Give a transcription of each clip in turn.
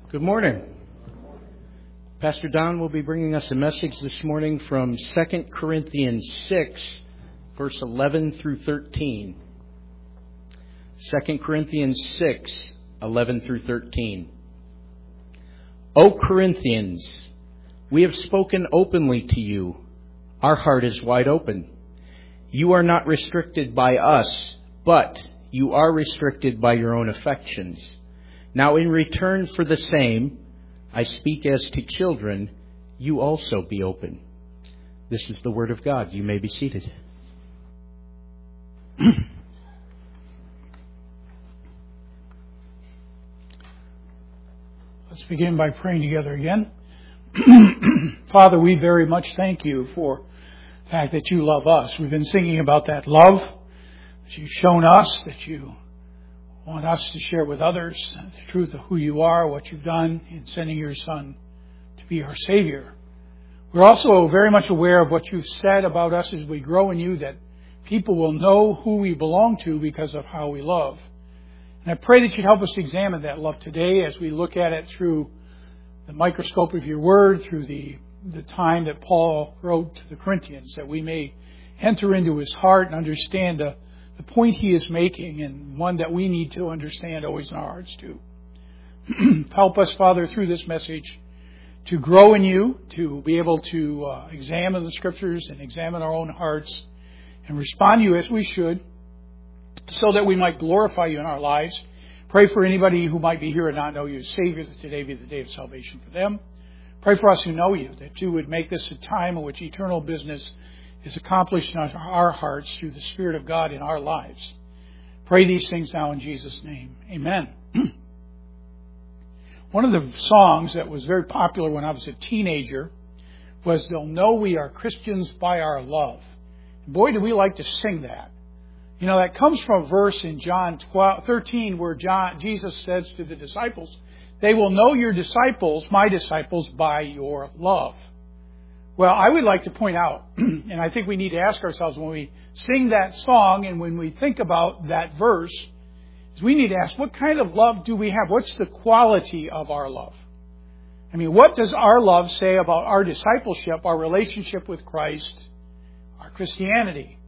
Good morning. Pastor Don will be bringing us a message this morning from 2 Corinthians 6, verse 11 through 13. 2 Corinthians 6, 11 through 13. O Corinthians, we have spoken openly to you. Our heart is wide open. You are not restricted by us, but you are restricted by your own affections. Now in return for the same, I speak as to children, you also be open. This is the word of God. You may be seated. Let's begin by praying together again. Father, we very much thank you for the fact that you love us. We've been singing about that love that you've shown us, that you want us to share with others the truth of who you are, what you've done in sending your Son to be our Savior. We're also very much aware of what you've said about us as we grow in you, that people will know who we belong to because of how we love. And I pray that you'd help us examine that love today as we look at it through the microscope of your word, through the time that Paul wrote to the Corinthians, that we may enter into his heart and understand the point he is making, and one that we need to understand always in our hearts too. Help us, Father, through this message to grow in you, to be able to examine the Scriptures and examine our own hearts and respond to you as we should, so that we might glorify you in our lives. Pray for anybody who might be here and not know you as Savior, that today be the day of salvation for them. Pray for us who know you, that you would make this a time in which eternal business is accomplished in our hearts through the Spirit of God in our lives. Pray these things now in Jesus' name. Amen. One of the songs that was very popular when I was a teenager was "They'll Know We Are Christians by Our Love." Boy, do we like to sing that. You know, that comes from a verse in John 13 where Jesus says to the disciples, "They will know you're disciples, my disciples, by your love." Well, I would like to point out, and I think we need to ask ourselves when we sing that song and when we think about that verse, is we need to ask, what kind of love do we have? What's the quality of our love? I mean, what does our love say about our discipleship, our relationship with Christ, our Christianity?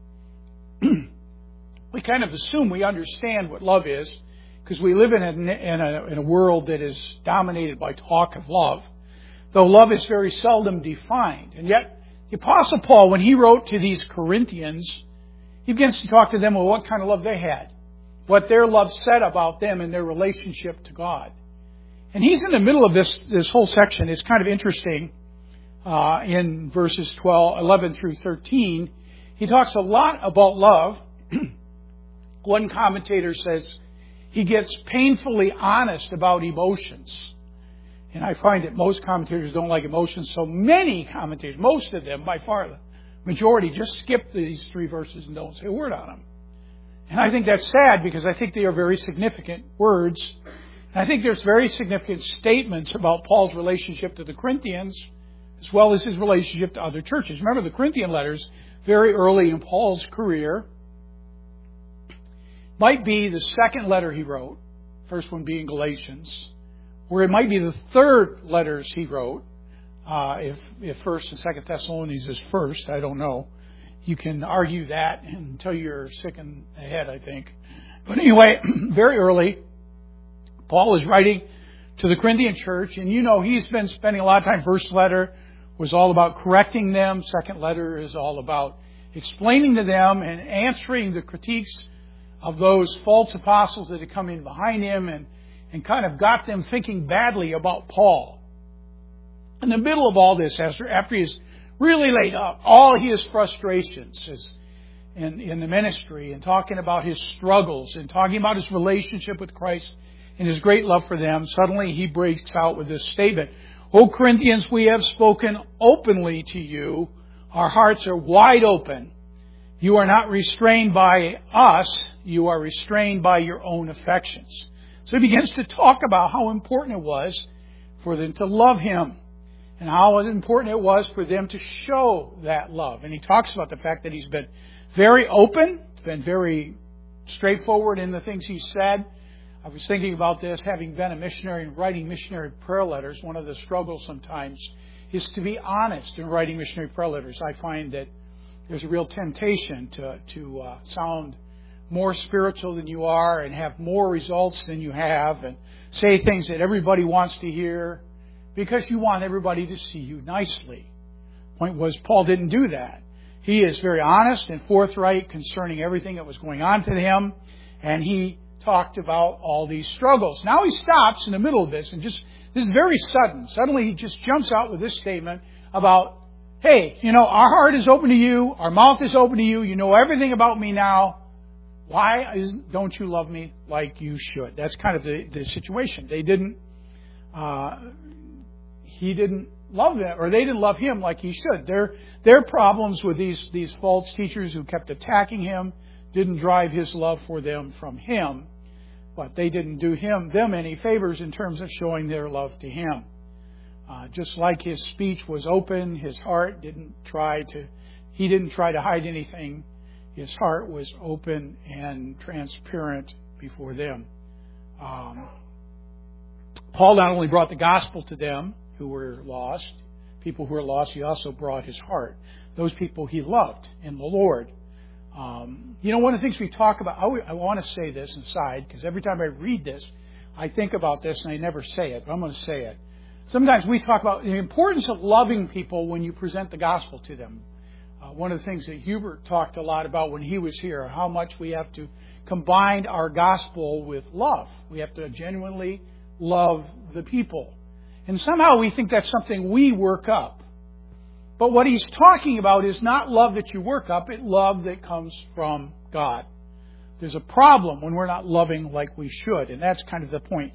We kind of assume we understand what love is because we live in a world that is dominated by talk of love, though love is very seldom defined. And yet, the Apostle Paul, when he wrote to these Corinthians, he begins to talk to them about what kind of love they had, what their love said about them and their relationship to God. And he's in the middle of this whole section. It's kind of interesting. In verses 11 through 13, he talks a lot about love. One commentator says he gets painfully honest about emotions. And I find that most commentators don't like emotions, so many commentators, most of them, by far the majority, just skip these three verses and don't say a word on them. And I think that's sad because I think they are very significant words. And I think there's very significant statements about Paul's relationship to the Corinthians as well as his relationship to other churches. Remember, the Corinthian letters, very early in Paul's career, might be the second letter he wrote, first one being Galatians, or it might be the third letters he wrote, if 1st and 2nd Thessalonians is first, I don't know. You can argue that until you're sick in the head, I think. But anyway, very early, Paul is writing to the Corinthian church, and you know he's been spending a lot of time. First letter was all about correcting them. Second letter is all about explaining to them and answering the critiques of those false apostles that had come in behind him and kind of got them thinking badly about Paul. In the middle of all this, after he's really laid out all his frustrations in the ministry and talking about his struggles and talking about his relationship with Christ and his great love for them, suddenly he breaks out with this statement. "O Corinthians, we have spoken openly to you. Our hearts are wide open. You are not restrained by us. You are restrained by your own affections." So he begins to talk about how important it was for them to love him and how important it was for them to show that love. And he talks about the fact that he's been very open, been very straightforward in the things he said, I was thinking about this, having been a missionary and writing missionary prayer letters. One of the struggles sometimes is to be honest in writing missionary prayer letters. I find that there's a real temptation to sound more spiritual than you are and have more results than you have and say things that everybody wants to hear because you want everybody to see you nicely. Point was, Paul didn't do that. He is very honest and forthright concerning everything that was going on to him, and he talked about all these struggles. Now he stops in the middle of this, and this is very sudden. Suddenly he just jumps out with this statement about, hey, our heart is open to you, our mouth is open to you, you know everything about me now. Why don't you love me like you should? That's kind of the situation. He didn't love them, or they didn't love him like he should. Their problems with these false teachers who kept attacking him didn't drive his love for them from him, but they didn't do them any favors in terms of showing their love to him. Just like his speech was open, his heart didn't try to hide anything. His heart was open and transparent before them. Paul not only brought the gospel to them who were lost, people who were lost, he also brought his heart. Those people he loved in the Lord. One of the things we talk about, I want to say this aside, because every time I read this, I think about this and I never say it, but I'm going to say it. Sometimes we talk about the importance of loving people when you present the gospel to them. One of the things that Hubert talked a lot about when he was here, how much we have to combine our gospel with love. We have to genuinely love the people. And somehow we think that's something we work up. But what he's talking about is not love that you work up, it's love that comes from God. There's a problem when we're not loving like we should, and that's kind of the point.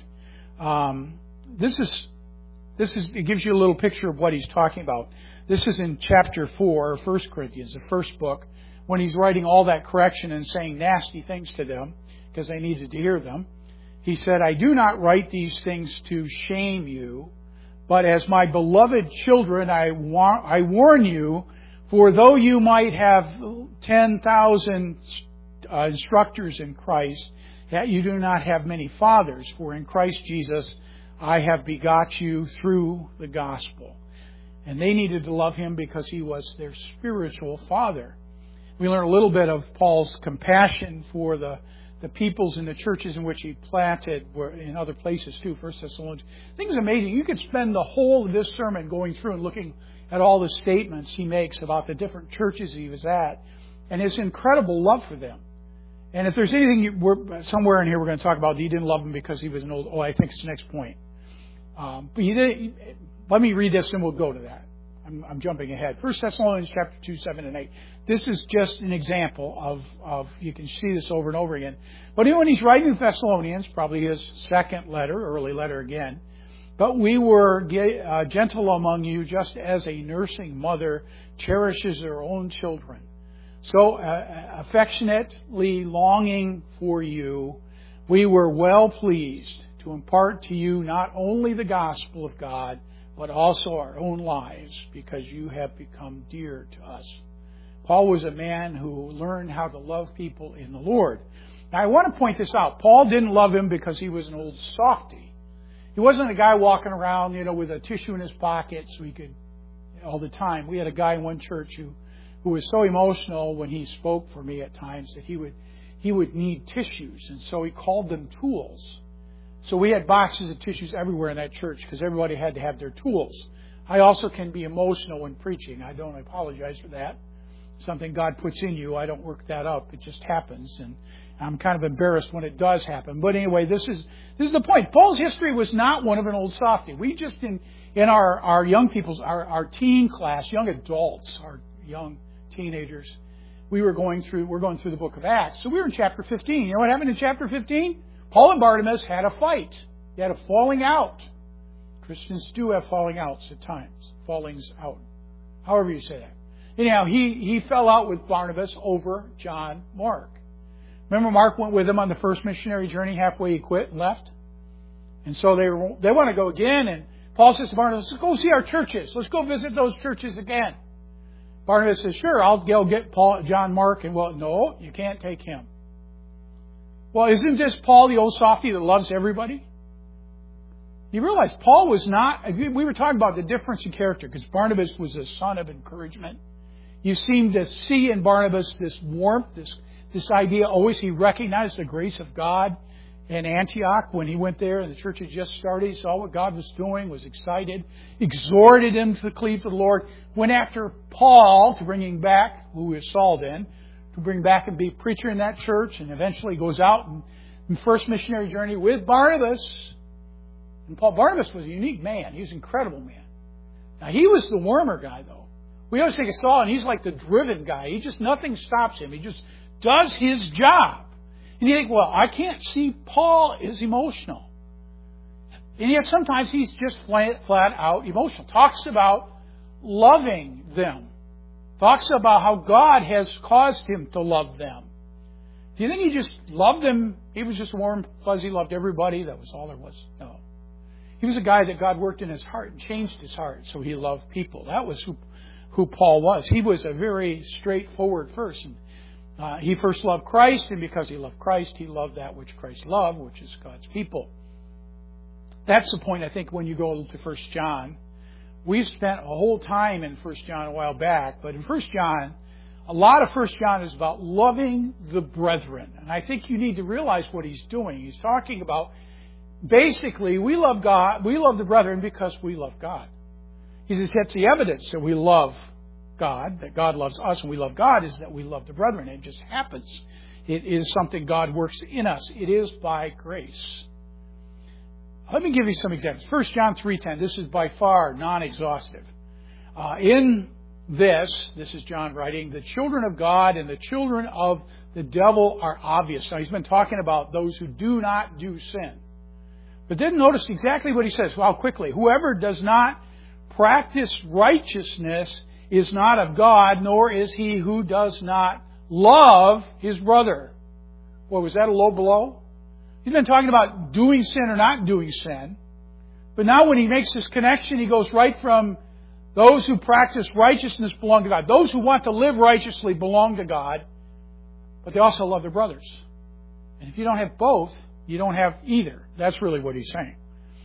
It gives you a little picture of what he's talking about. This is in chapter 4 of 1 Corinthians, the first book, when he's writing all that correction and saying nasty things to them because they needed to hear them. He said, I do not write these things to shame you, but as my beloved children, I warn you, for though you might have 10,000 instructors in Christ, yet you do not have many fathers, for in Christ Jesus I have begot you through the gospel. And they needed to love him because he was their spiritual father. We learn a little bit of Paul's compassion for the peoples in the churches in which he planted, were in other places too, 1 Thessalonians. I think it's amazing. You could spend the whole of this sermon going through and looking at all the statements he makes about the different churches he was at and his incredible love for them. And if there's anything somewhere in here we're going to talk about, he didn't love them because he was an old... I think it's the next point. But let me read this and we'll go to that. I'm jumping ahead. 1 Thessalonians chapter 2, 7 and 8. This is just an example of you can see this over and over again. But when he's writing to Thessalonians, probably his second letter, early letter again, but we were gentle among you just as a nursing mother cherishes her own children. So affectionately longing for you, we were well pleased to impart to you not only the gospel of God, but also our own lives, because you have become dear to us. Paul was a man who learned how to love people in the Lord. Now, I want to point this out. Paul didn't love him because he was an old softy. He wasn't a guy walking around, with a tissue in his pocket so he could, all the time. We had a guy in one church who was so emotional when he spoke for me at times that he would need tissues, and so he called them tools. So we had boxes of tissues everywhere in that church because everybody had to have their tools. I also can be emotional when preaching. I don't apologize for that. Something God puts in you. I don't work that up. It just happens. And I'm kind of embarrassed when it does happen. But anyway, this is the point. Paul's history was not one of an old softy. We just, in our young people's, our teen class, young adults, our young teenagers, we're going through the book of Acts. So we were in chapter 15. You know what happened in chapter 15? Paul and Barnabas had a fight. They had a falling out. Christians do have falling outs at times. Fallings out. However you say that. Anyhow, he fell out with Barnabas over John Mark. Remember Mark went with him on the first missionary journey. Halfway he quit and left. And so they want to go again. And Paul says to Barnabas, let's go see our churches. Let's go visit those churches again. Barnabas says, sure, I'll go get John Mark. And well, no, you can't take him. Well, isn't this Paul, the old softy that loves everybody? You realize Paul was not, we were talking about the difference in character, because Barnabas was a son of encouragement. You seem to see in Barnabas this warmth, this idea always he recognized the grace of God. In Antioch, when he went there and the church had just started, he saw what God was doing, was excited, exhorted him to cleave to the Lord, went after Paul to bring him back, who was Saul then, to bring back and be a preacher in that church, and eventually goes out and first missionary journey with Barnabas. And Barnabas was a unique man. He was an incredible man. Now, he was the warmer guy, though. We always think of Saul, and he's like the driven guy. Nothing stops him. He just does his job. And you think, well, I can't see Paul is emotional. And yet sometimes he's just flat out emotional. Talks about loving them. Talks about how God has caused him to love them. Do you think he just loved them? He was just warm, fuzzy, loved everybody. That was all there was. No. He was a guy that God worked in his heart and changed his heart, so he loved people. That was who Paul was. He was a very straightforward person. He first loved Christ, and because he loved Christ, he loved that which Christ loved, which is God's people. That's the point, I think, when you go to 1 John. We've spent a whole time in 1 John a while back, but in 1 John, a lot of 1 John is about loving the brethren. And I think you need to realize what he's doing. He's talking about, basically, we love God, we love the brethren because we love God. He says that's the evidence that we love God, that God loves us and we love God, is that we love the brethren. It just happens. It is something God works in us. It is by grace. Let me give you some examples. 1 John 3:10. This is by far non-exhaustive. In this is John writing, the children of God and the children of the devil are obvious. Now, he's been talking about those who do not do sin. But then notice exactly what he says. Well, quickly. Whoever does not practice righteousness is not of God, nor is he who does not love his brother. Well, was that a low blow? He's been talking about doing sin or not doing sin. But now when he makes this connection, he goes right from those who practice righteousness belong to God. Those who want to live righteously belong to God, but they also love their brothers. And if you don't have both, you don't have either. That's really what he's saying.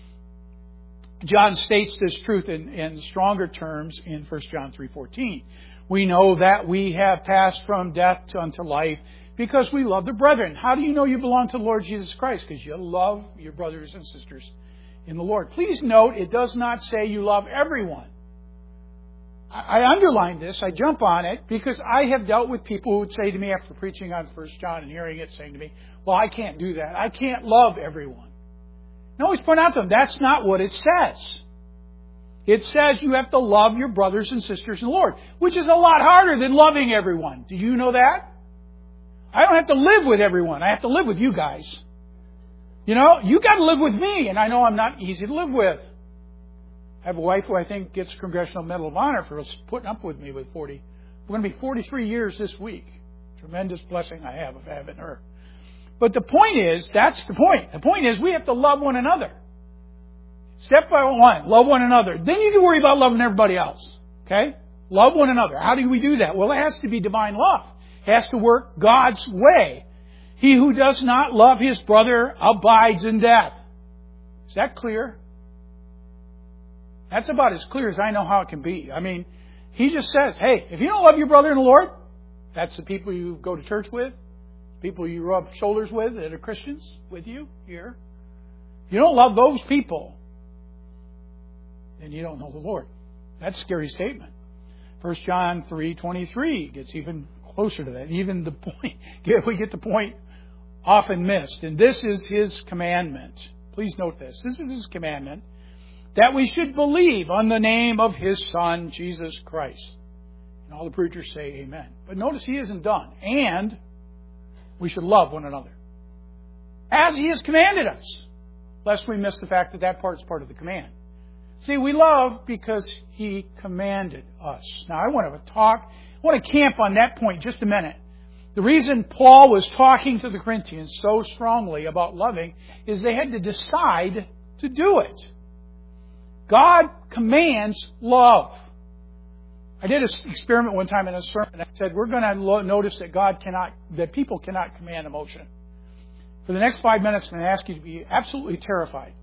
John states this truth in stronger terms in 1 John 3:14. We know that we have passed from death unto life because we love the brethren. How do you know you belong to the Lord Jesus Christ? Because you love your brothers and sisters in the Lord. Please note, it does not say you love everyone. I underline this, I jump on it, because I have dealt with people who would say to me after preaching on 1 John and hearing it, saying to me, well, I can't do that. I can't love everyone. I always point out to them, that's not what it says. It says you have to love your brothers and sisters in the Lord, which is a lot harder than loving everyone. Do you know that? I don't have to live with everyone. I have to live with you guys. You know, you got to live with me, and I know I'm not easy to live with. I have a wife who I think gets Congressional Medal of Honor for putting up with me with 40. We're going to be 43 years this week. Tremendous blessing I have of having her. But the point is, that's the point. The point is we have to love one another. Step by one, love one another. Then you can worry about loving everybody else. Okay? Love one another. How do we do that? Well, it has to be divine love. It has to work God's way. He who does not love his brother abides in death. Is that clear? That's about as clear as I know how it can be. I mean, he just says, hey, if you don't love your brother in the Lord, that's the people you go to church with, people you rub shoulders with that are Christians with you here. If you don't love those people, then you don't know the Lord. That's a scary statement. 1 John 3:23 gets even closer to that. Even the point, we get the point often missed. And this is his commandment. Please note this. This is his commandment, that we should believe on the name of his Son, Jesus Christ. And all the preachers say amen. But notice he isn't done. And we should love one another, as he has commanded us, lest we miss the fact that that part's part of the command. See, we love because he commanded us. Now, I want to camp on that point just a minute. The reason Paul was talking to the Corinthians so strongly about loving is they had to decide to do it. God commands love. I did an experiment one time in a sermon. I said, we're going to notice that people cannot command emotion. For the next 5 minutes, I'm going to ask you to be absolutely terrified.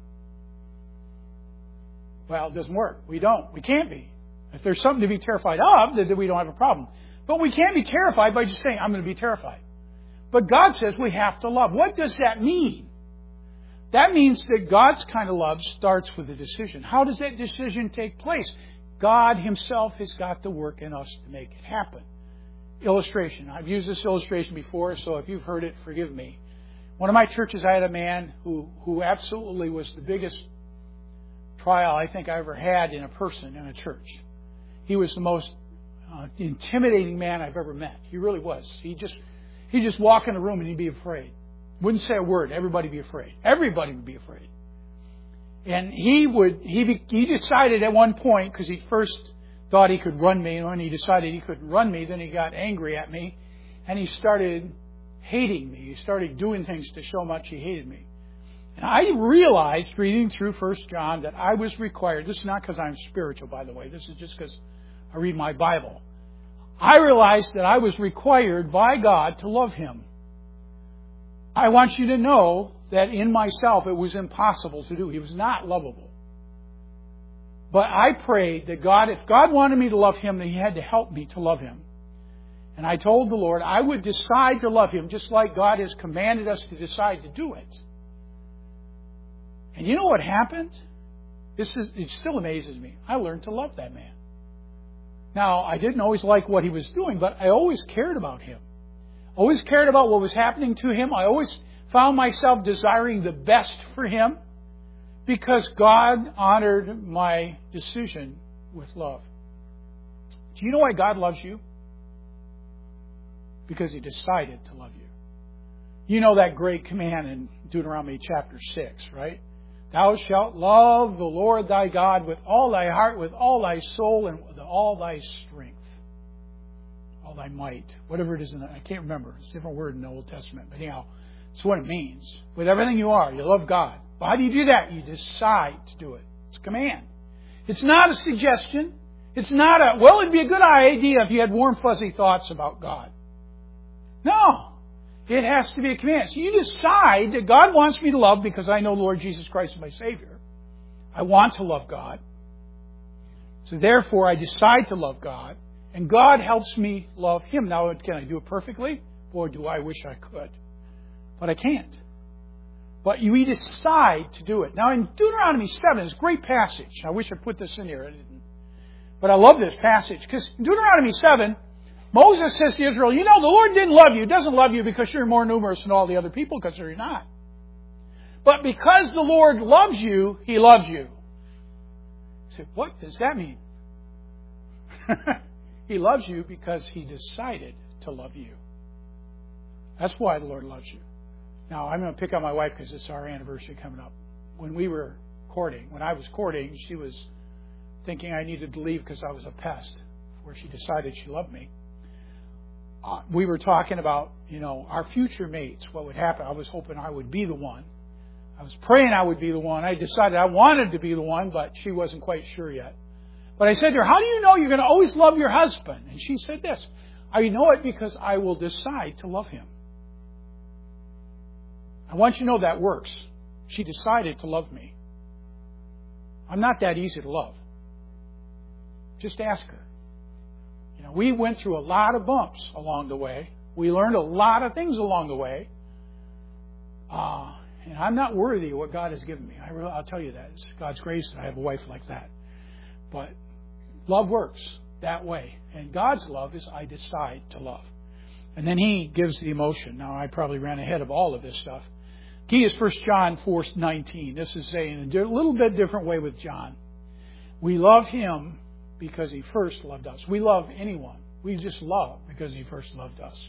Well, it doesn't work. We don't. We can't be. If there's something to be terrified of, then we don't have a problem. But we can't be terrified by just saying, I'm going to be terrified. But God says we have to love. What does that mean? That means that God's kind of love starts with a decision. How does that decision take place? God Himself has got to work in us to make it happen. Illustration. I've used this illustration before, so if you've heard it, forgive me. One of my churches, I had a man who absolutely was the biggest trial I think I ever had in a person in a church. He was the most intimidating man I've ever met. He really was. He'd just walk in a room and he'd be afraid. Wouldn't say a word. Everybody would be afraid. Everybody would be afraid. And he decided at one point, because he first thought he could run me, and when he decided he couldn't run me, then he got angry at me, and he started hating me. He started doing things to show how much he hated me. And I realized, reading through 1 John, that I was required. This is not because I'm spiritual, by the way. This is just because I read my Bible. I realized that I was required by God to love Him. I want you to know that in myself it was impossible to do. He was not lovable. But I prayed that God, if God wanted me to love Him, then He had to help me to love Him. And I told the Lord I would decide to love Him just like God has commanded us to decide to do it. And you know what happened? It still amazes me. I learned to love that man. Now, I didn't always like what he was doing, but I always cared about him. Always cared about what was happening to him. I always found myself desiring the best for him because God honored my decision with love. Do you know why God loves you? Because He decided to love you. You know that great command in Deuteronomy chapter 6, right? Thou shalt love the Lord thy God with all thy heart, with all thy soul, and with all thy strength. All thy might. Whatever it is, I can't remember. It's a different word in the Old Testament. But anyhow, it's what it means. With everything you are, you love God. Well, how do you do that? You decide to do it. It's a command. It's not a suggestion. It's not well, it'd be a good idea if you had warm, fuzzy thoughts about God. No. It has to be a command. So you decide that God wants me to love because I know the Lord Jesus Christ is my Savior. I want to love God. So therefore I decide to love God. And God helps me love Him. Now, can I do it perfectly? Boy, do I wish I could. But I can't. But we decide to do it. Now in Deuteronomy 7 is a great passage. I wish I put this in here. I didn't. But I love this passage. Because in Deuteronomy 7, Moses says to Israel, you know, the Lord didn't love you. He doesn't love you because you're more numerous than all the other people, because you're not. But because the Lord loves you, He loves you. You say, what does that mean? He loves you because He decided to love you. That's why the Lord loves you. Now, I'm going to pick on my wife because it's our anniversary coming up. When I was courting, she was thinking I needed to leave because I was a pest, before she decided she loved me. We were talking about, our future mates, what would happen. I was hoping I would be the one. I was praying I would be the one. I decided I wanted to be the one, but she wasn't quite sure yet. But I said to her, how do you know you're going to always love your husband? And she said this, I know it because I will decide to love him. I want you to know that works. She decided to love me. I'm not that easy to love. Just ask her. We went through a lot of bumps along the way. We learned a lot of things along the way. And I'm not worthy of what God has given me. I'll tell you that. It's God's grace that I have a wife like that. But love works that way. And God's love is I decide to love. And then He gives the emotion. Now, I probably ran ahead of all of this stuff. Key is 1 John 4:19. This is saying a little bit different way with John. We love Him because He first loved us. We love anyone. We just love because He first loved us.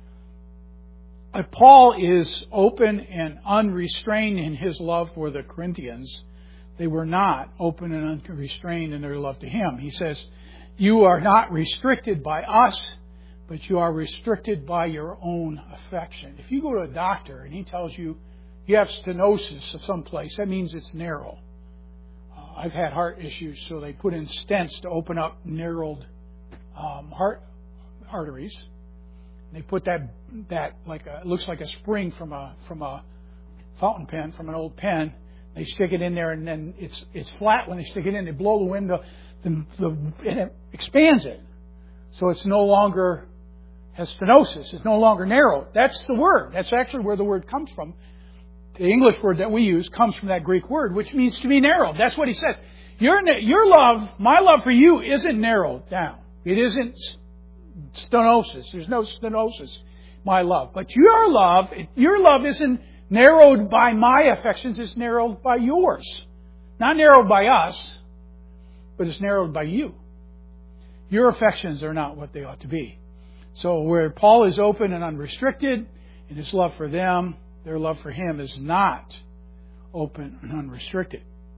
Paul is open and unrestrained in his love for the Corinthians. They were not open and unrestrained in their love to him. He says, you are not restricted by us, but you are restricted by your own affection. If you go to a doctor and he tells you you have stenosis of someplace, that means it's narrow. I've had heart issues, so they put in stents to open up narrowed heart arteries. They put that like it looks like a spring from a fountain pen from an old pen. They stick it in there, and then it's flat when they stick it in. They blow the wind, and it expands it. So it's no longer has stenosis. It's no longer narrow. That's the word. That's actually where the word comes from. The English word that we use comes from that Greek word, which means to be narrowed. That's what he says. Your love, my love for you, isn't narrowed down. It isn't stenosis. There's no stenosis, my love. But your love isn't narrowed by my affections. It's narrowed by yours. Not narrowed by us, but it's narrowed by you. Your affections are not what they ought to be. So where Paul is open and unrestricted in his love for them, their love for him is not open and unrestricted.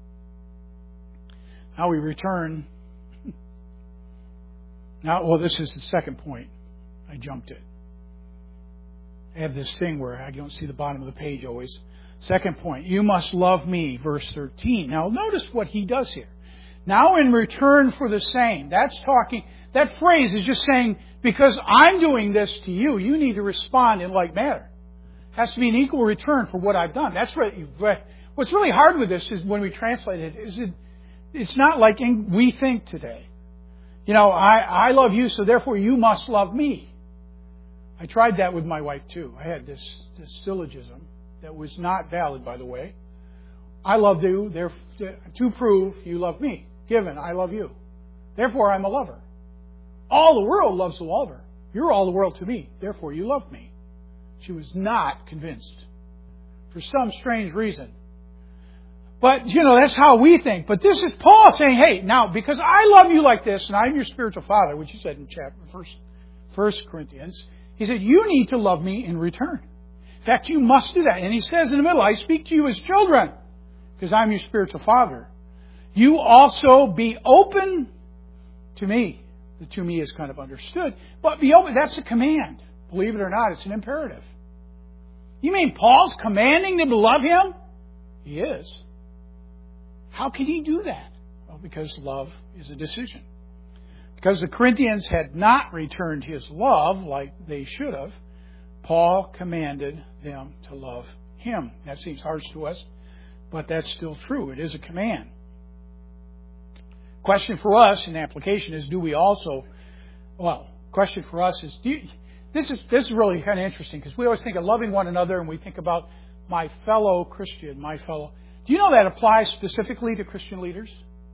Now we return. This is the second point. I jumped it. I have this thing where I don't see the bottom of the page always. Second point, you must love me, verse 13. Now notice what he does here. Now in return for the same. That phrase is just saying, because I'm doing this to you, you need to respond in like manner. It has to be an equal return for what I've done. That's what's really hard with this is when we translate it, it's not like we think today. I love you, so therefore you must love me. I tried that with my wife too. I had this syllogism that was not valid, by the way. I love you, to prove you love me. Given, I love you. Therefore, I'm a lover. All the world loves the lover. You're all the world to me. Therefore, you love me. She was not convinced. For some strange reason. But, that's how we think. But this is Paul saying, hey, now, because I love you like this, and I'm your spiritual father, which he said in chapter 1 Corinthians, he said, you need to love me in return. In fact, you must do that. And he says in the middle, I speak to you as children, because I'm your spiritual father. You also be open to me. The to me is kind of understood. But be open, that's a command. Believe it or not, it's an imperative. You mean Paul's commanding them to love him? He is. How can he do that? Well, because love is a decision. Because the Corinthians had not returned his love like they should have, Paul commanded them to love him. That seems harsh to us, but that's still true. It is a command. Question for us in application is, do we also... question for us is, this is really kind of interesting because we always think of loving one another and we think about my fellow Christian, Do you know that applies specifically to Christian leaders?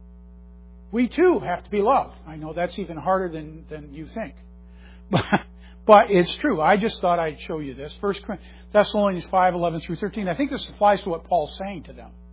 We too have to be loved. I know that's even harder than you think. But it's true. I just thought I'd show you this. 1 Thessalonians 5:11 through 13. I think this applies to what Paul's saying to them.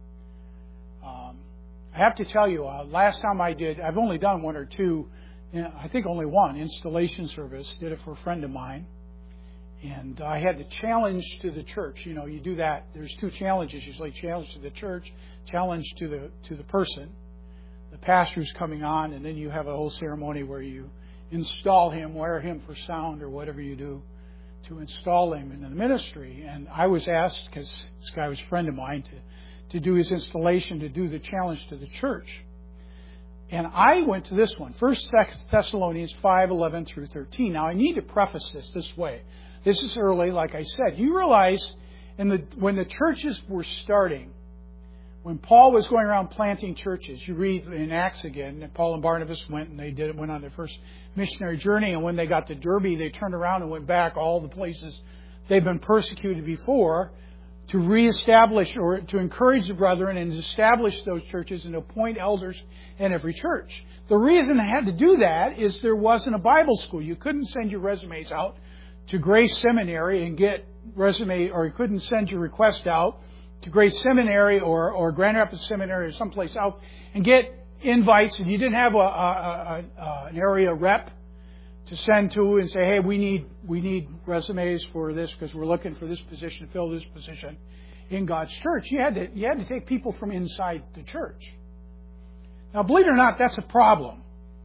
I have to tell you, last time I've only done one or two, I think only one, installation service. Did it for a friend of mine. And I had the challenge to the church. You do that. There's two challenges usually. Challenge to the church, challenge to the person. The pastor's coming on, and then you have a whole ceremony where you install him, wire him for sound or whatever you do to install him in the ministry. And I was asked, because this guy was a friend of mine, to do his installation, to do the challenge to the church. And I went to this one, 1 Thessalonians 5:11 through 13. Now, I need to preface this way. This is early, like I said. You realize when the churches were starting, when Paul was going around planting churches, you read in Acts again, that Paul and Barnabas went on their first missionary journey, and when they got to Derbe, they turned around and went back all the places they've been persecuted before to reestablish or to encourage the brethren and establish those churches and appoint elders in every church. The reason they had to do that is there wasn't a Bible school. You couldn't send your resumes out to Grace Seminary and get resume, or you couldn't send your request out to Grace Seminary or Grand Rapids Seminary or someplace else and get invites, and you didn't have an area rep to send to and say, hey, we need resumes for this because we're looking for this position to fill this position in God's church. You had to take people from inside the church. Now, believe it or not, that's a problem.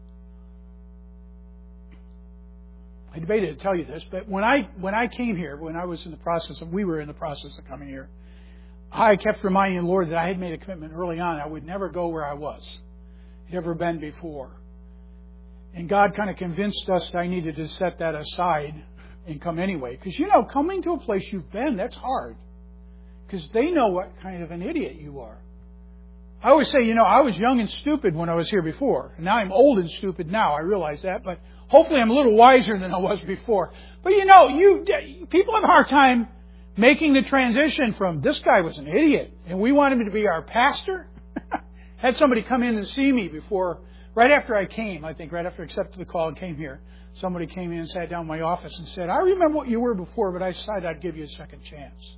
I debated to tell you this, but when I came here, we were in the process of coming here, I kept reminding the Lord that I had made a commitment early on. I would never go where I was. Never been before. And God kind of convinced us that I needed to set that aside and come anyway. Because, coming to a place you've been, that's hard. Because they know what kind of an idiot you are. I always say, I was young and stupid when I was here before. And now I'm old and stupid now. I realize that. But hopefully I'm a little wiser than I was before. But people have a hard time making the transition from this guy was an idiot and we want him to be our pastor. Had somebody come in and see me right after I came, I think, right after I accepted the call and came here. Somebody came in and sat down in my office and said, I remember what you were before, but I decided I'd give you a second chance.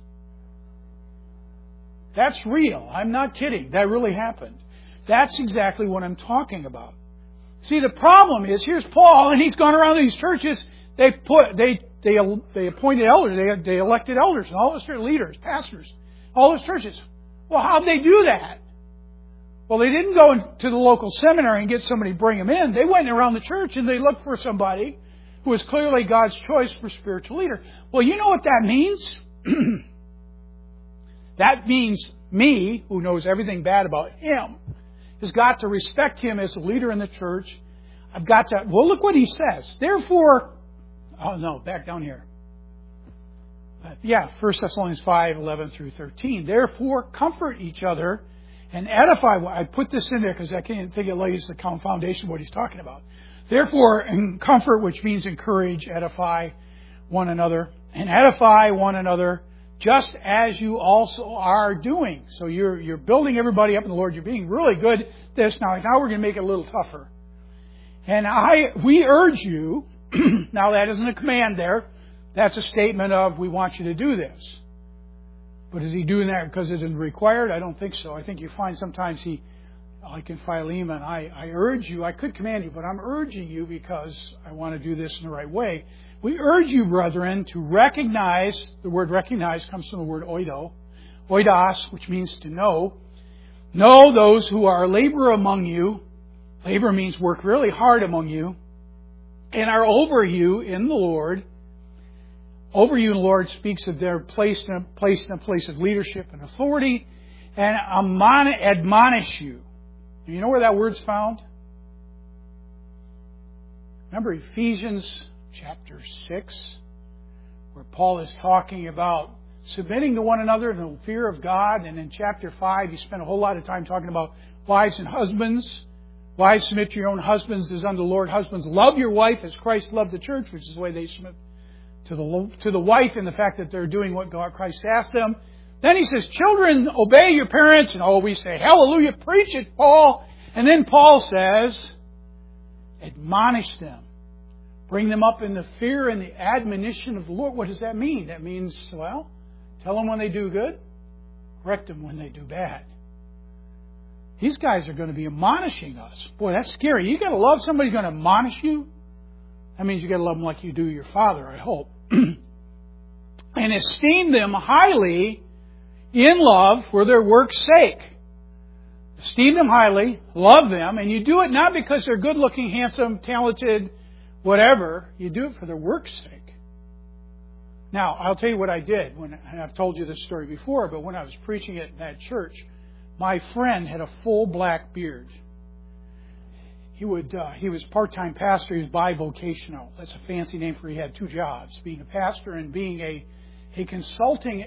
That's real. I'm not kidding. That really happened. That's exactly what I'm talking about. See, the problem is, here's Paul, and he's gone around these churches. They appointed elders. They elected elders and all those leaders, pastors, all those churches. Well, how'd they do that? Well, they didn't go to the local seminary and get somebody to bring them in. They went around the church and they looked for somebody who was clearly God's choice for spiritual leader. Well, you know what that means? That means me, who knows everything bad about him, has got to respect him as a leader in the church. I've got to, look what he says. Therefore, back down here. 1 Thessalonians 5, 11 through 13. Therefore, comfort each other and edify. I put this in there because I can't think it lays the foundation of what he's talking about. Therefore, comfort, which means encourage, edify one another, and edify one another, just as you also are doing. So you're building everybody up in the Lord. You're being really good at this. Now we're going to make it a little tougher. And we urge you, now that isn't a command there. That's a statement of, we want you to do this. But is he doing that because it is required? I don't think so. I think you find sometimes like in Philemon, I urge you, I could command you, but I'm urging you because I want to do this in the right way. We urge you, brethren, to recognize, the word recognize comes from the word oidos, which means to know. Know those who are labor among you. Labor means work really hard among you. And are over you in the Lord. Over you in the Lord speaks of their placed in a place of leadership and authority. And admonish you. You know where that word's found? Remember Ephesians chapter 6, where Paul is talking about submitting to one another in the fear of God. And in chapter 5, he spent a whole lot of time talking about wives and husbands. Wives, submit to your own husbands as unto the Lord. Husbands, love your wife as Christ loved the church, which is the way they submit to the wife in the fact that they're doing what Christ asked them. Then he says, children, obey your parents. And we say, hallelujah, preach it, Paul. And then Paul says, admonish them. Bring them up in the fear and the admonition of the Lord. What does that mean? That means, tell them when they do good, correct them when they do bad. These guys are going to be admonishing us. Boy, that's scary. You got to love somebody who's going to admonish you. That means you got to love them like you do your father, I hope. And esteem them highly in love for their work's sake. Esteem them highly, love them, and you do it not because they're good-looking, handsome, talented, whatever. You do it for their work's sake. Now, I'll tell you what I did. And I've told you this story before, but when I was preaching at that church, my friend had a full black beard. He was part-time pastor. He was bivocational. That's a fancy name for he had two jobs, being a pastor and being a consulting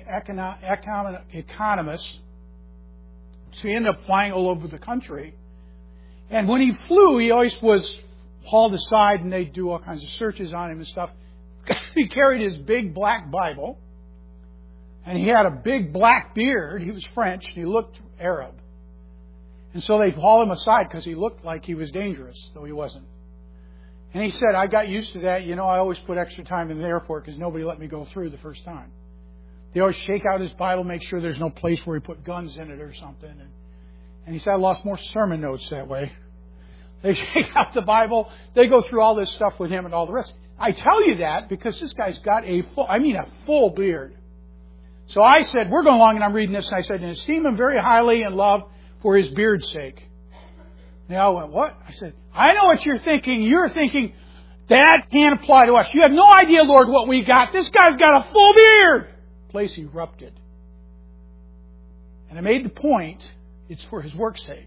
economist. So he ended up flying all over the country. And when he flew, he always was hauled aside and they'd do all kinds of searches on him and stuff. He carried his big black Bible. And he had a big black beard. He was French and he looked Arab. And so they'd haul him aside because he looked like he was dangerous, though he wasn't. And he said, I got used to that. I always put extra time in the airport because nobody let me go through the first time. They always shake out his Bible, make sure there's no place where he put guns in it or something. And he said, I lost more sermon notes that way. They shake out the Bible. They go through all this stuff with him and all the rest. I tell you that because this guy's got a full beard. So I said, we're going along and I'm reading this. And I said, and esteem him very highly in love for his beard's sake. They all went, what? I said, I know what you're thinking. You're thinking, that can't apply to us. You have no idea, Lord, what we got. This guy's got a full beard. The place erupted. And I made the point, it's for his work's sake.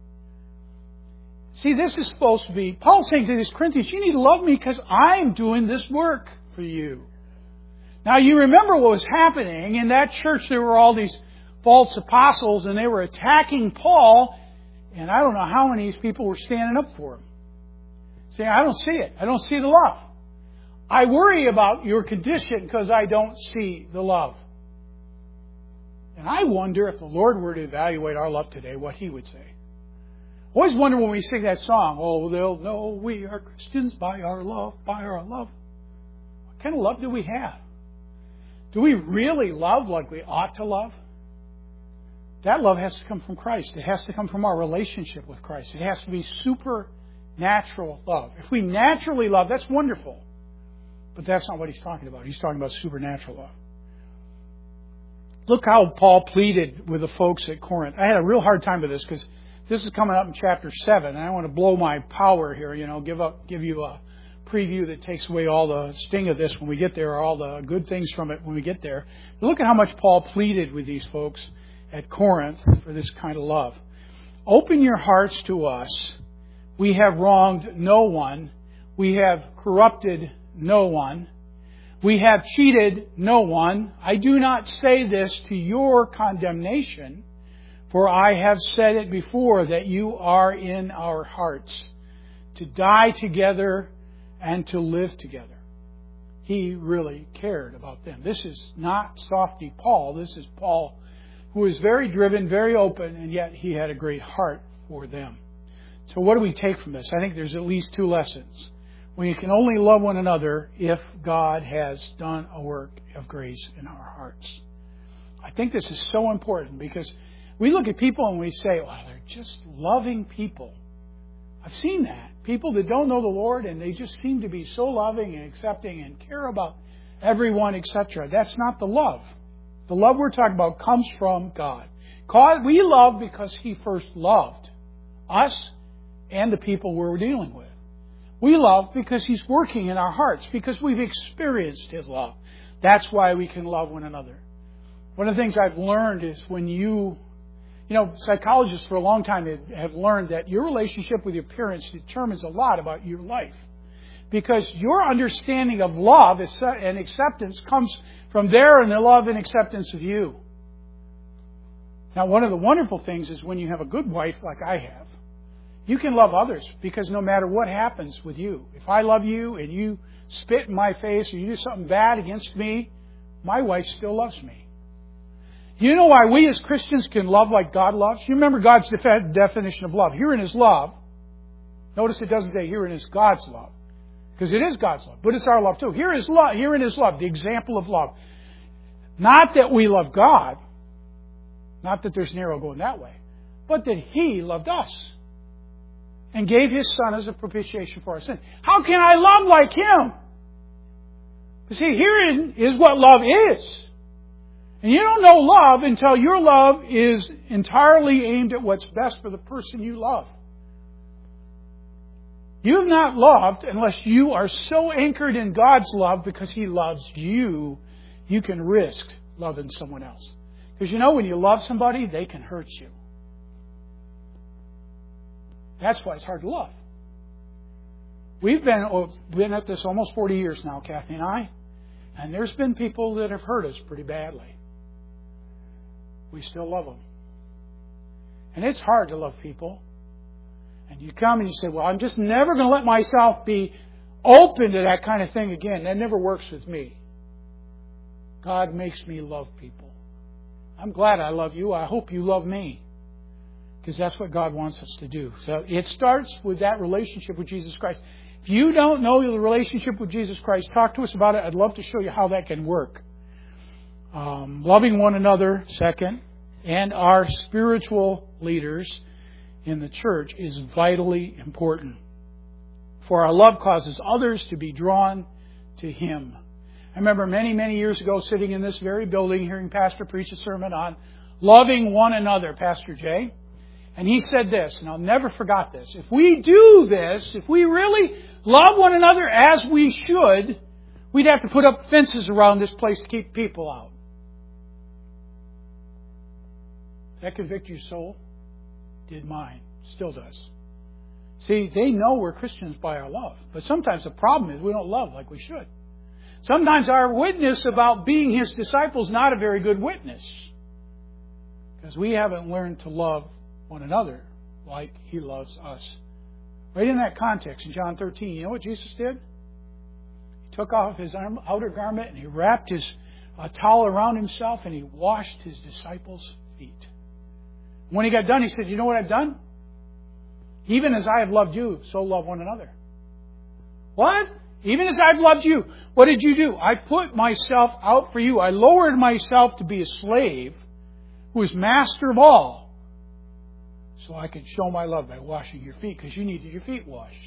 See, this is supposed to be, Paul's saying to these Corinthians, you need to love me because I'm doing this work for you. Now you remember what was happening. In that church there were all these false apostles and they were attacking Paul, and I don't know how many of these people were standing up for him. Saying, I don't see it. I don't see the love. I worry about your condition because I don't see the love. And I wonder if the Lord were to evaluate our love today, what He would say. I always wonder when we sing that song, oh, they'll know we are Christians by our love, by our love. What kind of love do we have? Do we really love like we ought to love? That love has to come from Christ. It has to come from our relationship with Christ. It has to be supernatural love. If we naturally love, that's wonderful. But that's not what he's talking about. He's talking about supernatural love. Look how Paul pleaded with the folks at Corinth. I had a real hard time with this because this is coming up in chapter 7, and I want to blow my power here, give you a preview that takes away all the sting of this when we get there, or all the good things from it when we get there. But look at how much Paul pleaded with these folks at Corinth for this kind of love. Open your hearts to us. We have wronged no one. We have corrupted no one. We have cheated no one. I do not say this to your condemnation, for I have said it before that you are in our hearts, to die together and to live together. He really cared about them. This is not softy Paul. This is Paul who is very driven, very open, and yet he had a great heart for them. So what do we take from this? I think there's at least 2 lessons. We can only love one another if God has done a work of grace in our hearts. I think this is so important because we look at people and we say, well, they're just loving people. I've seen that. People that don't know the Lord and they just seem to be so loving and accepting and care about everyone, etc. That's not the love. The love we're talking about comes from God. We love because He first loved us and the people we're dealing with. We love because He's working in our hearts, because we've experienced His love. That's why we can love one another. One of the things I've learned is when psychologists for a long time have learned that your relationship with your parents determines a lot about your life. Because your understanding of love and acceptance comes from their and their love and acceptance of you. Now, one of the wonderful things is when you have a good wife like I have, you can love others because no matter what happens with you, if I love you and you spit in my face or you do something bad against me, my wife still loves me. You know why we as Christians can love like God loves? You remember God's definition of love. Herein is love. Notice it doesn't say herein is God's love. Because it is God's love, but it's our love too. Herein is love, the example of love. Not that we love God, not that there's an arrow going that way, but that He loved us and gave His Son as a propitiation for our sin. How can I love like Him? You see, herein is what love is. And you don't know love until your love is entirely aimed at what's best for the person you love. You have not loved unless you are so anchored in God's love because He loves you, you can risk loving someone else. Because when you love somebody, they can hurt you. That's why it's hard to love. We've been at this almost 40 years now, Kathy and I, and there's been people that have hurt us pretty badly. We still love them. And it's hard to love people. And you come and you say, well, I'm just never going to let myself be open to that kind of thing again. That never works with me. God makes me love people. I'm glad I love you. I hope you love me. Because that's what God wants us to do. So it starts with that relationship with Jesus Christ. If you don't know the relationship with Jesus Christ, talk to us about it. I'd love to show you how that can work. Loving one another, second, and our spiritual leaders in the church is vitally important. For our love causes others to be drawn to Him. I remember many, many years ago sitting in this very building hearing Pastor preach a sermon on loving one another, Pastor Jay. And he said this, and I'll never forget this. If we do this, if we really love one another as we should, we'd have to put up fences around this place to keep people out. Does that convict your soul? Did mine. Still does. See, they know we're Christians by our love. But sometimes the problem is we don't love like we should. Sometimes our witness about being His disciples is not a very good witness. Because we haven't learned to love one another like He loves us. Right in that context, in John 13, you know what Jesus did? He took off His outer garment and He wrapped His towel around Himself and He washed His disciples' feet. When He got done, He said, you know what I've done? Even as I have loved you, so love one another. What? Even as I've loved you. What did you do? I put myself out for you. I lowered myself to be a slave who is master of all, so I could show my love by washing your feet, because you needed your feet washed.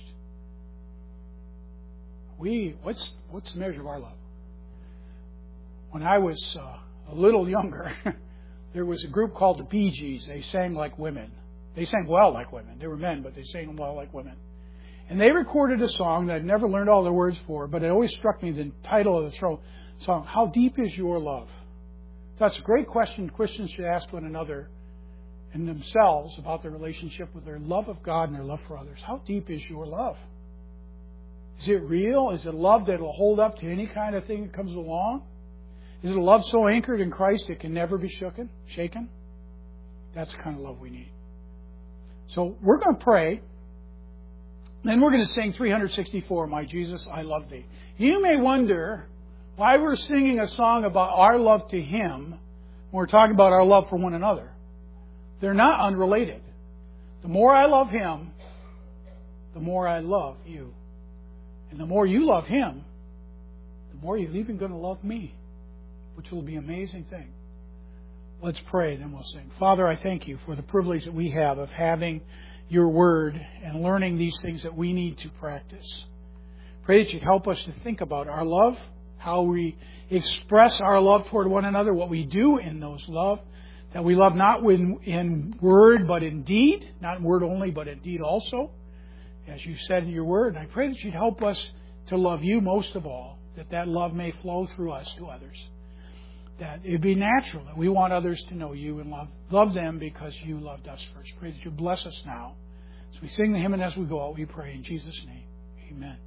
What's the measure of our love? When I was a little younger, there was a group called the Bee Gees. They sang like women. They sang well like women. They were men, but they sang well like women. And they recorded a song that I'd never learned all the words for, but it always struck me, the title of the song, How Deep Is Your Love? That's a great question Christians should ask one another and themselves about their relationship with their love of God and their love for others. How deep is your love? Is it real? Is it love that will hold up to any kind of thing that comes along? Is it a love so anchored in Christ it can never be shaken? That's the kind of love we need. So we're going to pray. Then we're going to sing 364, My Jesus, I Love Thee. You may wonder why we're singing a song about our love to Him when we're talking about our love for one another. They're not unrelated. The more I love Him, the more I love you. And the more you love Him, the more you're even going to love me, which will be an amazing thing. Let's pray, and then we'll sing. Father, I thank You for the privilege that we have of having Your Word and learning these things that we need to practice. Pray that You'd help us to think about our love, how we express our love toward one another, what we do in those love, that we love not in word but in deed, not in word only but in deed also, as You said in Your Word. And I pray that You'd help us to love You most of all, that love may flow through us to others. That it be natural that we want others to know You and love them because You loved us first. Pray that You bless us now. As we sing the hymn and as we go out, we pray in Jesus' name. Amen.